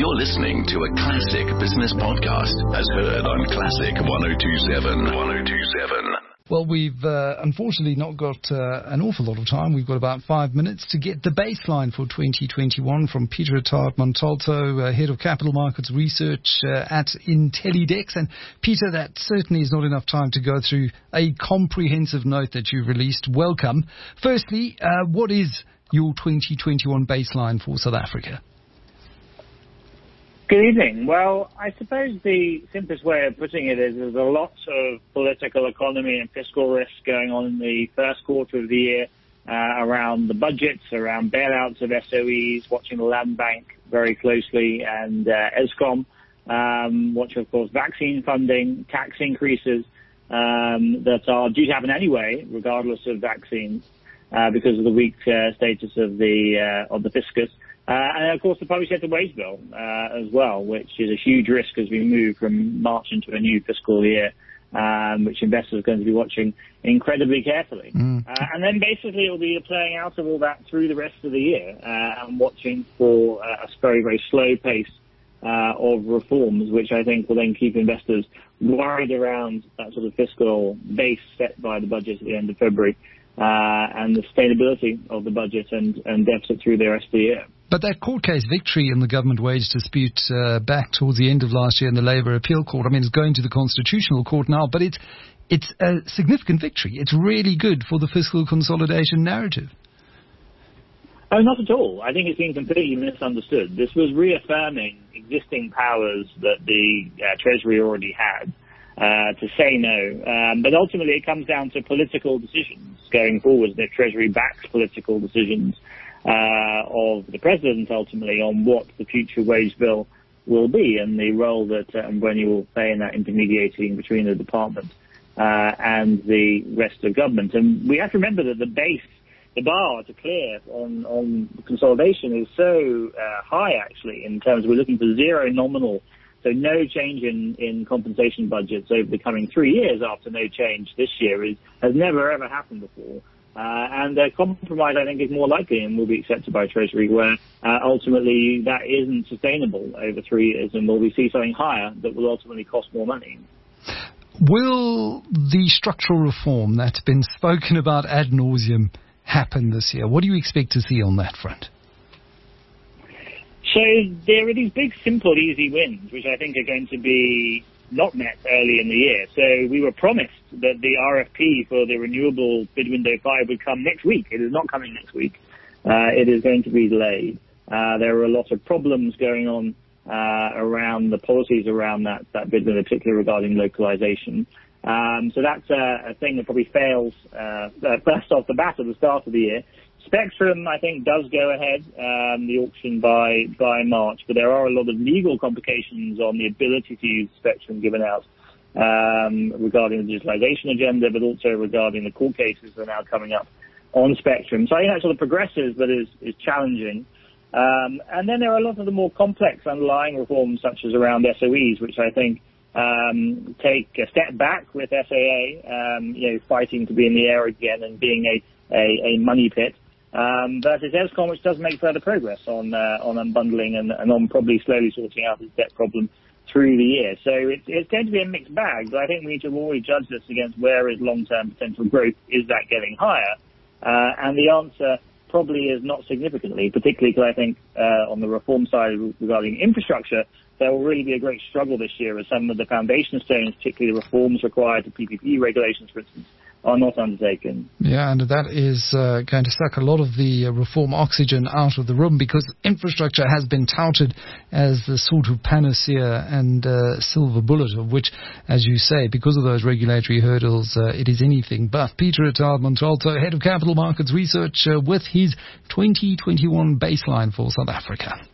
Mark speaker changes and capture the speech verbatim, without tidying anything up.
Speaker 1: You're listening to a classic business podcast as heard on Classic one oh two point seven. one oh two point seven.
Speaker 2: Well, we've uh, unfortunately not got uh, an awful lot of time. We've got about five minutes to get the baseline for twenty twenty-one from Peter Attard-Montalto, uh, Head of Capital Markets Research uh, at Intellidex. And Peter, that certainly is not enough time to go through a comprehensive note that you released. Welcome. Firstly, uh, what is your twenty twenty-one baseline for South Africa?
Speaker 3: Good evening. Well, I suppose the simplest way of putting it is there's a lot of political economy and fiscal risk going on in the first quarter of the year uh, around the budgets, around bailouts of S O Es, watching the Land Bank very closely, and uh, Eskom, um, watching, of course, vaccine funding, tax increases um, that are due to happen anyway, regardless of vaccines, uh, because of the weak uh, status of the uh, of the fiscus. Uh, and, of course, the public sector wage bill uh, as well, which is a huge risk as we move from March into a new fiscal year, um, which investors are going to be watching incredibly carefully. Mm. Uh, and then basically it will be playing out of all that through the rest of the year uh, and watching for uh, a very, very slow pace uh, of reforms, which I think will then keep investors worried around that sort of fiscal base set by the budget at the end of February uh, and the sustainability of the budget and, and deficit through the rest of the year.
Speaker 2: But that court case victory in the government wage dispute uh, back towards the end of last year in the Labour Appeal Court, I mean, it's going to the Constitutional Court now, but it's it's a significant victory. It's really good for the fiscal consolidation narrative.
Speaker 3: Oh, not at all. I think it's been completely misunderstood. This was reaffirming existing powers that the uh, Treasury already had uh, to say no. Um, but ultimately it comes down to political decisions going forward. The Treasury backs political decisions Uh, of the president ultimately on what the future wage bill will be and the role that uh, Mbweni will play in that intermediating between the department uh, and the rest of government. And we have to remember that the base, the bar to clear on, on consolidation is so uh, high actually in terms of we're looking for zero nominal, so no change in, in compensation budgets over the coming three years after no change this year is, has never ever happened before. Uh, and a compromise, I think, is more likely and will be accepted by Treasury, where uh, ultimately that isn't sustainable over three years, and will we see something higher that will ultimately cost more money.
Speaker 2: Will the structural reform that's been spoken about ad nauseum happen this year? What do you expect to see on that front?
Speaker 3: So there are these big, simple, easy wins, which I think are going to be not met early in the year. So we were promised that the R F P for the renewable bid window five would come next week. It is not coming next week. Uh, it is going to be delayed. Uh, there are a lot of problems going on uh, around the policies around that, that bid window, particularly regarding localization. Um, so that's a, a thing that probably fails uh, first off the bat at the start of the year. Spectrum, I think, does go ahead, um, the auction by, by March, but there are a lot of legal complications on the ability to use Spectrum given out um, regarding the digitalization agenda, but also regarding the court cases that are now coming up on Spectrum. So I think that sort of progresses, but is, is challenging. Um, and then there are a lot of the more complex underlying reforms, such as around S O Es, which I think um, take a step back with S A A, um, you know, fighting to be in the air again and being a, a, a money pit. Um, but it's Eskom which does make further progress on uh, on unbundling and, and on probably slowly sorting out its debt problem through the year. So it's, it's going to be a mixed bag, but I think we need to always judge this against where is long-term potential growth. Is that getting higher? Uh, and the answer probably is not significantly, particularly because I think uh, on the reform side regarding infrastructure, there will really be a great struggle this year as some of the foundation stones, particularly the reforms required to P P P regulations, for instance, are not undertaken.
Speaker 2: Yeah, and that is uh, going to suck a lot of the uh, reform oxygen out of the room, because infrastructure has been touted as the sort of panacea and uh, silver bullet, of which, as you say, because of those regulatory hurdles, uh, it is anything but. Peter Attard-Montalto, Head of Capital Markets Research, uh, with his twenty twenty-one baseline for South Africa.